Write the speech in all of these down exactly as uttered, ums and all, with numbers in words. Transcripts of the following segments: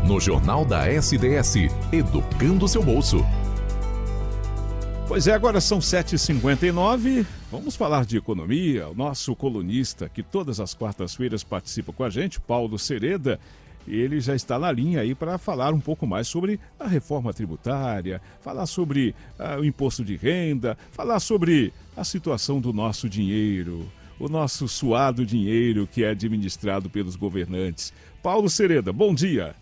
no Jornal da S D S, educando seu bolso. Pois é, agora são sete e cinquenta e nove, vamos falar de economia. O nosso colunista, que todas as quartas-feiras participa com a gente, Paulo Sereda, ele já está na linha aí para falar um pouco mais sobre a reforma tributária, falar sobre ah, o imposto de renda, falar sobre a situação do nosso dinheiro, o nosso suado dinheiro que é administrado pelos governantes. Paulo Sereda, bom dia.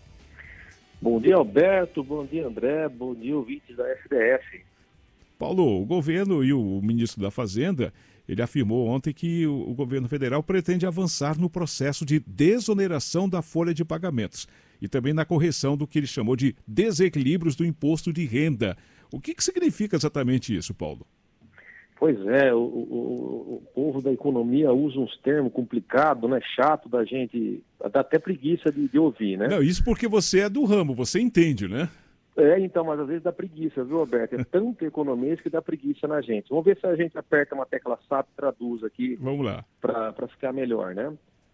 Bom dia, Alberto, bom dia, André, bom dia, ouvintes da S D S. Paulo, o governo e o ministro da Fazenda, ele afirmou ontem que o governo federal pretende avançar no processo de desoneração da folha de pagamentos e também na correção do que ele chamou de desequilíbrios do imposto de renda. O que, que significa exatamente isso, Paulo? Pois é, o, o, o povo da economia usa uns termos complicados, né, chato da gente, dá até preguiça de, de ouvir, né? Não, isso porque você é do ramo, você entende, né? É, então, mas às vezes dá preguiça, viu, Alberto? É tanto economês que dá preguiça na gente. Vamos ver se a gente aperta uma tecla S A P e traduz aqui. Vamos lá. Para ficar melhor, né?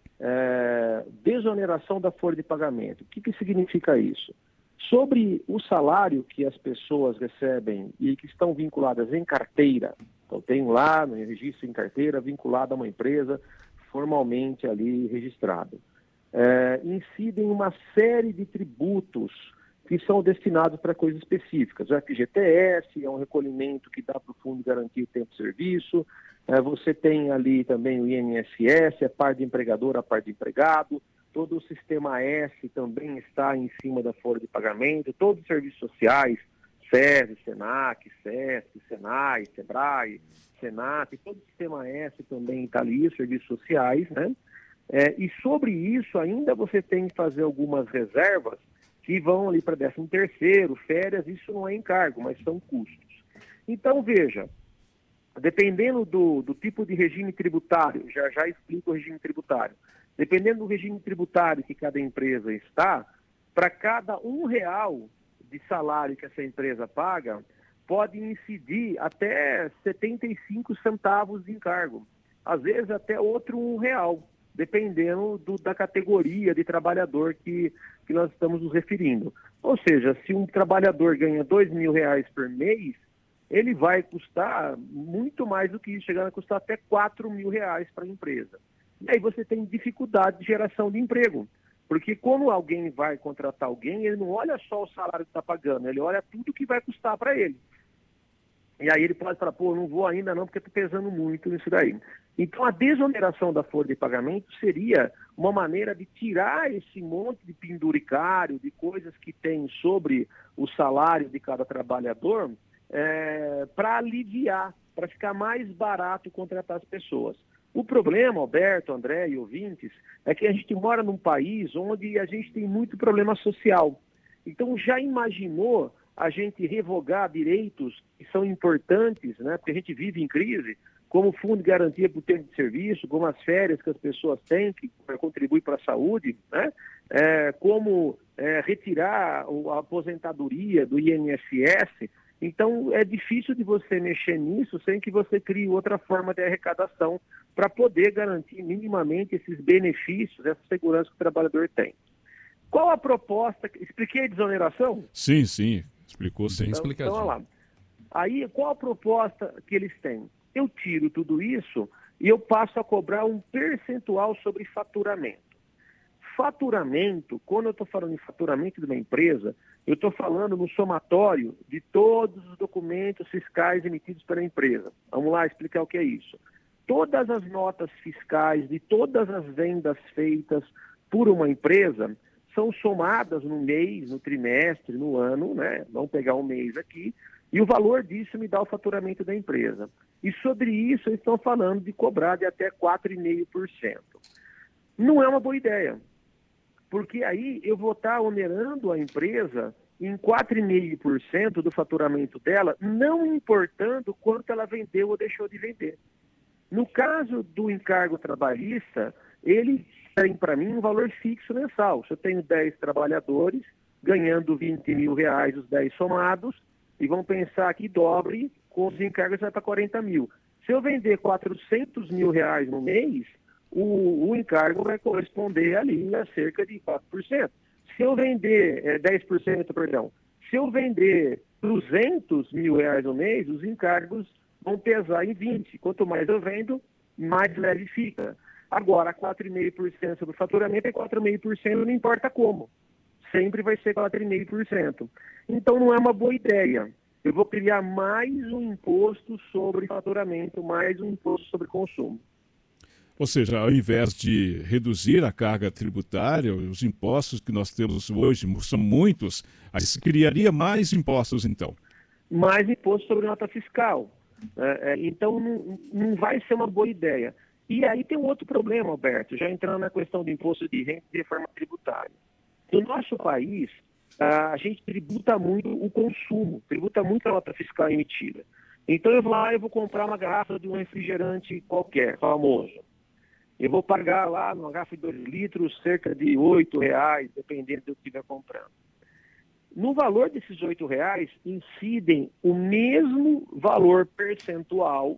É, desoneração da folha de pagamento. O que, que significa isso? Sobre o salário que as pessoas recebem e que estão vinculadas em carteira, então tem lá no registro em carteira vinculado a uma empresa formalmente ali registrada, é, incidem uma série de tributos que são destinados para coisas específicas. O F G T S é um recolhimento que dá para o Fundo garantir o tempo de serviço. É, você tem ali também o I N S S, a parte de empregador, a parte de empregado. Todo o sistema S também está em cima da folha de pagamento. Todos os serviços sociais, SESI, SENAC, SESC, SENAI, SEBRAE, SENAT, todo o sistema S também está ali, os serviços sociais, né? É, e sobre isso ainda você tem que fazer algumas reservas que vão ali para décimo terceiro, férias, isso não é encargo, mas são custos. Então, veja, dependendo do, do tipo de regime tributário, já já explico o regime tributário, dependendo do regime tributário que cada empresa está, para cada um real de salário que essa empresa paga, pode incidir até setenta e cinco centavos de encargo, às vezes até outro um real, dependendo do, da categoria de trabalhador que, que nós estamos nos referindo. Ou seja, se um trabalhador ganha dois mil reais por mês, ele vai custar muito mais do que isso, chegando a custar até quatro mil reais para a empresa. E aí você tem dificuldade de geração de emprego, porque quando alguém vai contratar alguém, ele não olha só o salário que está pagando, ele olha tudo que vai custar para ele. E aí ele pode falar, pô, não vou ainda não, porque estou pesando muito nisso daí. Então, a desoneração da folha de pagamento seria uma maneira de tirar esse monte de penduricário, de coisas que tem sobre o salário de cada trabalhador, é, para aliviar, para ficar mais barato contratar as pessoas. O problema, Alberto, André e ouvintes, é que a gente mora num país onde a gente tem muito problema social. Então, já imaginou a gente revogar direitos que são importantes, né? Porque a gente vive em crise, como o Fundo de Garantia por Tempo de Serviço, como as férias que as pessoas têm, que contribuem para a saúde, né? É, como é, retirar a aposentadoria do I N S S. Então, é difícil de você mexer nisso sem que você crie outra forma de arrecadação para poder garantir minimamente esses benefícios, essa segurança que o trabalhador tem. Qual a proposta? Expliquei a desoneração? Sim, sim. Explicou sim. Então, Explicadinho. então, olha lá. Aí, qual a proposta que eles têm? Eu tiro tudo isso e eu passo a cobrar um percentual sobre faturamento. Faturamento, quando eu estou falando em faturamento de uma empresa, eu estou falando no somatório de todos os documentos fiscais emitidos pela empresa. Vamos lá explicar o que é isso. Todas as notas fiscais de todas as vendas feitas por uma empresa são somadas no mês, no trimestre, no ano, né? Vamos pegar um mês aqui, e o valor disso me dá o faturamento da empresa. E sobre isso eles estão falando de cobrar de até quatro vírgula cinco por cento. Não é uma boa ideia, porque aí eu vou estar onerando a empresa em quatro vírgula cinco por cento do faturamento dela, não importando quanto ela vendeu ou deixou de vender. No caso do encargo trabalhista, ele tem para mim um valor fixo mensal. Se eu tenho dez trabalhadores ganhando vinte mil reais os dez somados, e vão pensar que dobre, com os encargos vai para quarenta mil. Se eu vender quatrocentos mil reais no mês, o, o encargo vai corresponder ali a cerca de quatro por cento. Se eu vender é, dez por cento, perdão, se eu vender duzentos mil reais no mês, os encargos vão pesar em vinte. Quanto mais eu vendo, mais leve fica. Agora, quatro vírgula cinco por cento sobre o faturamento é quatro vírgula cinco por cento, não importa como. Sempre vai ser quatro vírgula cinco por cento. Então, não é uma boa ideia. Eu vou criar mais um imposto sobre faturamento, mais um imposto sobre consumo. Ou seja, ao invés de reduzir a carga tributária, os impostos que nós temos hoje são muitos, aí se criaria mais impostos, então. Mais imposto sobre nota fiscal. É, é, então, não, não vai ser uma boa ideia. E aí tem um outro problema, Alberto, já entrando na questão do imposto de renda e reforma tributária. No nosso país, a gente tributa muito o consumo, tributa muito a nota fiscal emitida. Então, eu vou lá e vou comprar uma garrafa de um refrigerante qualquer, famoso. Eu vou pagar lá numa garrafa de dois litros cerca de oito reais, dependendo do que estiver comprando. No valor desses oito reais, incidem o mesmo valor percentual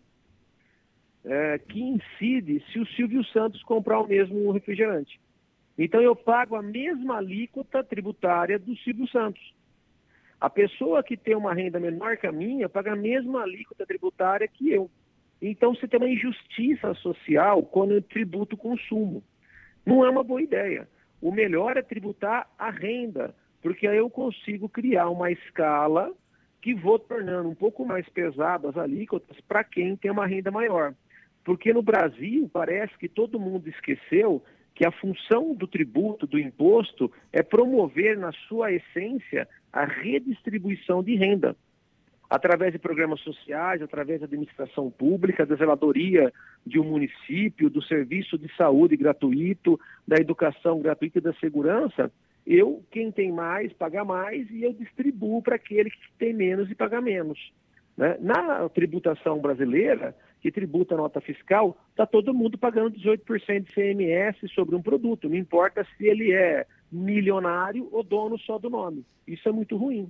é, que incide se o Silvio Santos comprar o mesmo refrigerante. Então, eu pago a mesma alíquota tributária do Silvio Santos. A pessoa que tem uma renda menor que a minha paga a mesma alíquota tributária que eu. Então, você tem uma injustiça social quando eu tributo o consumo. Não é uma boa ideia. O melhor é tributar a renda, porque aí eu consigo criar uma escala que vou tornando um pouco mais pesado as alíquotas para quem tem uma renda maior. Porque no Brasil, parece que todo mundo esqueceu que a função do tributo, do imposto, é promover, na sua essência, a redistribuição de renda. Através de programas sociais, através da administração pública, da zeladoria de um município, do serviço de saúde gratuito, da educação gratuita e da segurança, eu, quem tem mais, paga mais e eu distribuo para aquele que tem menos e paga menos. Né? Na tributação brasileira, que tributa a nota fiscal, está todo mundo pagando dezoito por cento de C M S sobre um produto, não importa se ele é milionário ou dono só do nome. Isso é muito ruim.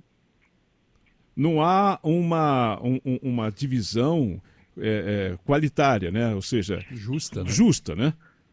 Não há uma, um, uma divisão é, é, qualitária, né? Ou seja, justa, né? justa, né?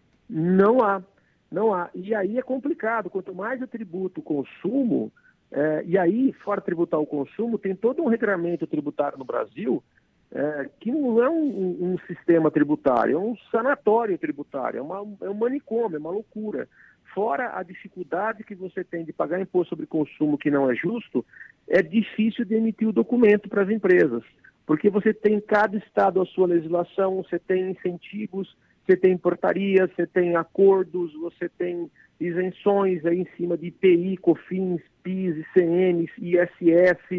Não há, não há. E aí é complicado. Quanto mais eu tributo o consumo, é, e aí, fora tributar o consumo, tem todo um regramento tributário no Brasil é, que não é um, um sistema tributário, é um sanatório tributário, é, uma, é um manicômio, é uma loucura. Fora a dificuldade que você tem de pagar imposto sobre consumo que não é justo, é difícil de emitir o documento para as empresas, porque você tem cada estado a sua legislação, você tem incentivos, você tem portarias, você tem acordos, você tem isenções aí em cima de I P I, COFINS, PIS, I C M, I S S,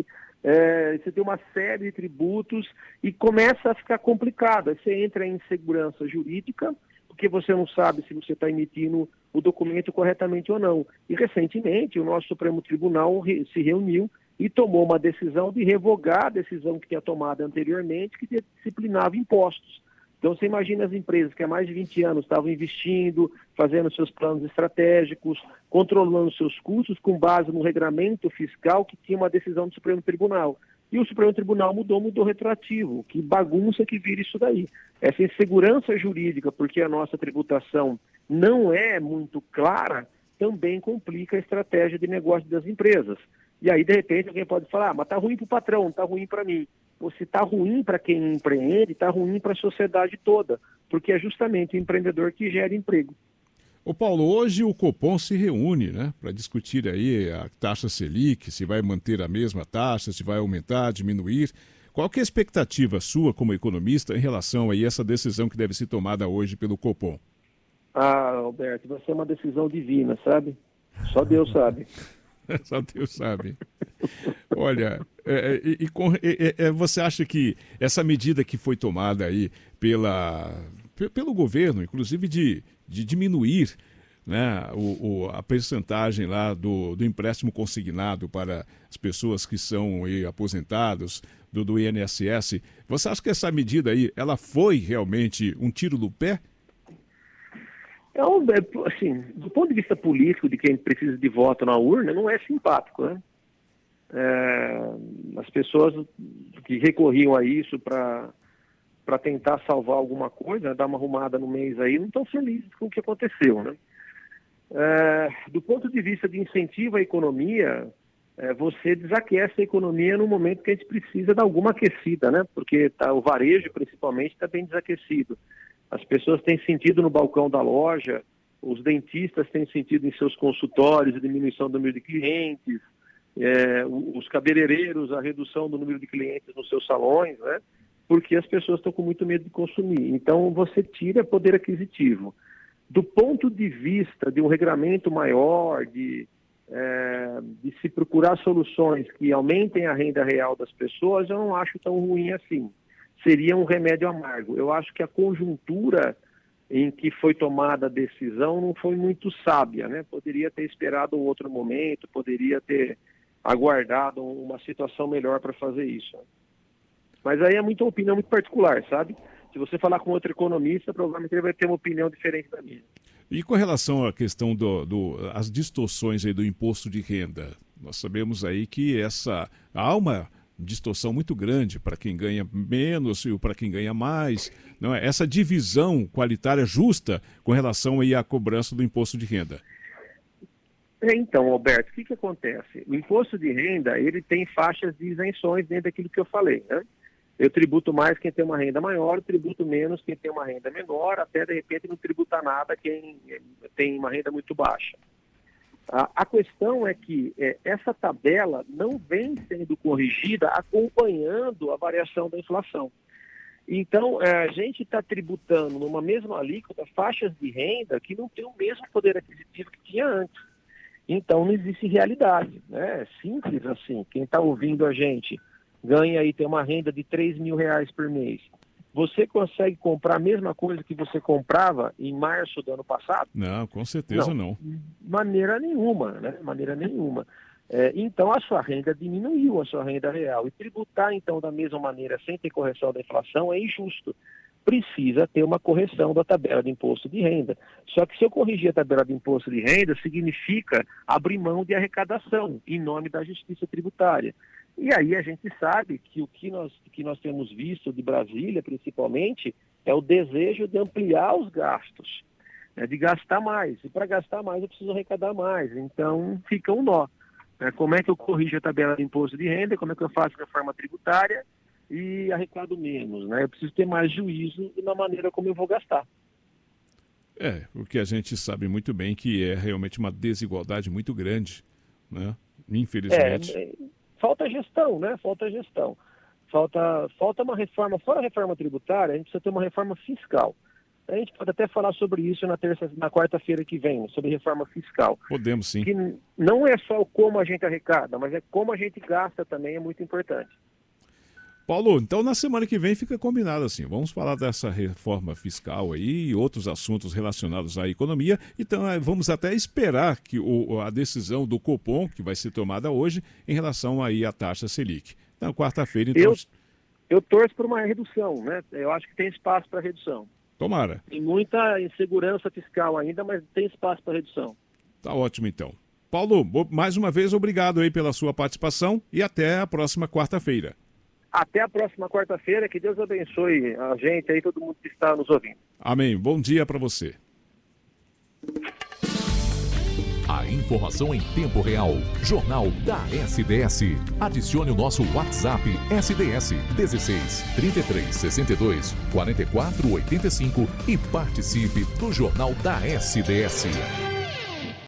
é, você tem uma série de tributos e começa a ficar complicado. Aí você entra em insegurança jurídica, porque você não sabe se você está emitindo o documento corretamente ou não. E, recentemente, o nosso Supremo Tribunal re- se reuniu e tomou uma decisão de revogar a decisão que tinha tomado anteriormente, que disciplinava impostos. Então, você imagina as empresas que há mais de vinte anos estavam investindo, fazendo seus planos estratégicos, controlando seus custos com base no regramento fiscal que tinha uma decisão do Supremo Tribunal. E o Supremo Tribunal mudou, mudou retroativo. Que bagunça que vira isso daí. Essa insegurança jurídica, porque a nossa tributação não é muito clara, também complica a estratégia de negócio das empresas. E aí, de repente, alguém pode falar, ah, mas está ruim para o patrão, não está ruim para mim. Ou se está ruim para quem empreende, está ruim para a sociedade toda, porque é justamente o empreendedor que gera emprego. Ô Paulo, hoje o Copom se reúne, né, para discutir aí a taxa Selic, se vai manter a mesma taxa, se vai aumentar, diminuir. Qual que é a expectativa sua como economista em relação a essa decisão que deve ser tomada hoje pelo Copom? Ah, Alberto, vai ser uma decisão divina, sabe? Só Deus sabe. Só Deus sabe. Olha, é, e, e, com, é, é, você acha que essa medida que foi tomada aí pela, pelo governo, inclusive de, de diminuir, né, o, o, a percentagem lá do, do empréstimo consignado para as pessoas que são aí, aposentados do, do I N S S, você acha que essa medida aí, ela foi realmente um tiro no pé? Então, assim, do ponto de vista político, de quem precisa de voto na urna, não é simpático, né? É, as pessoas que recorriam a isso para para tentar salvar alguma coisa, dar uma arrumada no mês aí, não estão felizes com o que aconteceu, né? É, do ponto de vista de incentivo à economia, é, você desaquece a economia no momento que a gente precisa de alguma aquecida, né? Porque tá, o varejo, principalmente, está bem desaquecido. As pessoas têm sentido no balcão da loja, os dentistas têm sentido em seus consultórios a diminuição do número de clientes, é, os cabeleireiros, a redução do número de clientes nos seus salões, né? Porque as pessoas estão com muito medo de consumir. Então, você tira poder aquisitivo. Do ponto de vista de um regramento maior, de, é, de se procurar soluções que aumentem a renda real das pessoas, eu não acho tão ruim assim. Seria um remédio amargo. Eu acho que a conjuntura em que foi tomada a decisão não foi muito sábia, né? Poderia ter esperado um outro momento, poderia ter aguardado uma situação melhor para fazer isso. Mas aí é muita opinião muito particular, sabe? Se você falar com outro economista, provavelmente ele vai ter uma opinião diferente da minha. E com relação à questão do, do as distorções aí do imposto de renda, nós sabemos aí que essa há uma distorção muito grande para quem ganha menos e para quem ganha mais, não é? Essa divisão qualitária justa com relação aí à cobrança do imposto de renda. É, então, Alberto, o que, que acontece? O imposto de renda, ele tem faixas de isenções dentro daquilo que eu falei, né? Eu tributo mais quem tem uma renda maior, tributo menos quem tem uma renda menor, até de repente não tributa nada quem tem uma renda muito baixa. A, a questão é que é, essa tabela não vem sendo corrigida acompanhando a variação da inflação. Então, é, a gente está tributando numa mesma alíquota faixas de renda que não tem o mesmo poder aquisitivo que tinha antes. Então, não existe realidade, né? É simples assim. Quem está ouvindo a gente ganha aí, tem uma renda de três mil reais por mês. Você consegue comprar a mesma coisa que você comprava em março do ano passado? Não, com certeza não. não. Maneira nenhuma, né? Maneira nenhuma. É, então, a sua renda diminuiu, a sua renda real. E tributar, então, da mesma maneira, sem ter correção da inflação, é injusto. Precisa ter uma correção da tabela de imposto de renda. Só que se eu corrigir a tabela de imposto de renda, significa abrir mão de arrecadação em nome da justiça tributária. E aí a gente sabe que o que nós, que nós temos visto de Brasília, principalmente, é o desejo de ampliar os gastos, né, de gastar mais. E para gastar mais eu preciso arrecadar mais. Então fica um nó. Né? Como é que eu corrijo a tabela de imposto de renda, como é que eu faço reforma tributária e arrecado menos, né? Eu preciso ter mais juízo na maneira como eu vou gastar. É, o que a gente sabe muito bem que é realmente uma desigualdade muito grande, né? Infelizmente. É, falta gestão, né? Falta gestão. Falta, falta uma reforma, fora a reforma tributária, a gente precisa ter uma reforma fiscal. A gente pode até falar sobre isso na terça, na quarta-feira que vem, sobre reforma fiscal. Podemos sim. Que não é só como a gente arrecada, mas é como a gente gasta também, é muito importante. Paulo, então na semana que vem fica combinado assim, vamos falar dessa reforma fiscal aí e outros assuntos relacionados à economia, então vamos até esperar que o, a decisão do Copom, que vai ser tomada hoje, em relação aí à taxa Selic. Na quarta-feira, então... Eu, eu torço por uma redução, né? Eu acho que tem espaço para redução. Tomara. Tem muita insegurança fiscal ainda, mas tem espaço para redução. Tá ótimo então. Paulo, mais uma vez obrigado aí pela sua participação e até a próxima quarta-feira. Até a próxima quarta-feira, que Deus abençoe a gente aí, todo mundo que está nos ouvindo. Amém. Bom dia para você. A informação em tempo real. Jornal da S B S. Adicione o nosso WhatsApp S B S dezesseis, trinta e três, sessenta e dois, quarenta e quatro, oitenta e cinco e participe do Jornal da S B S.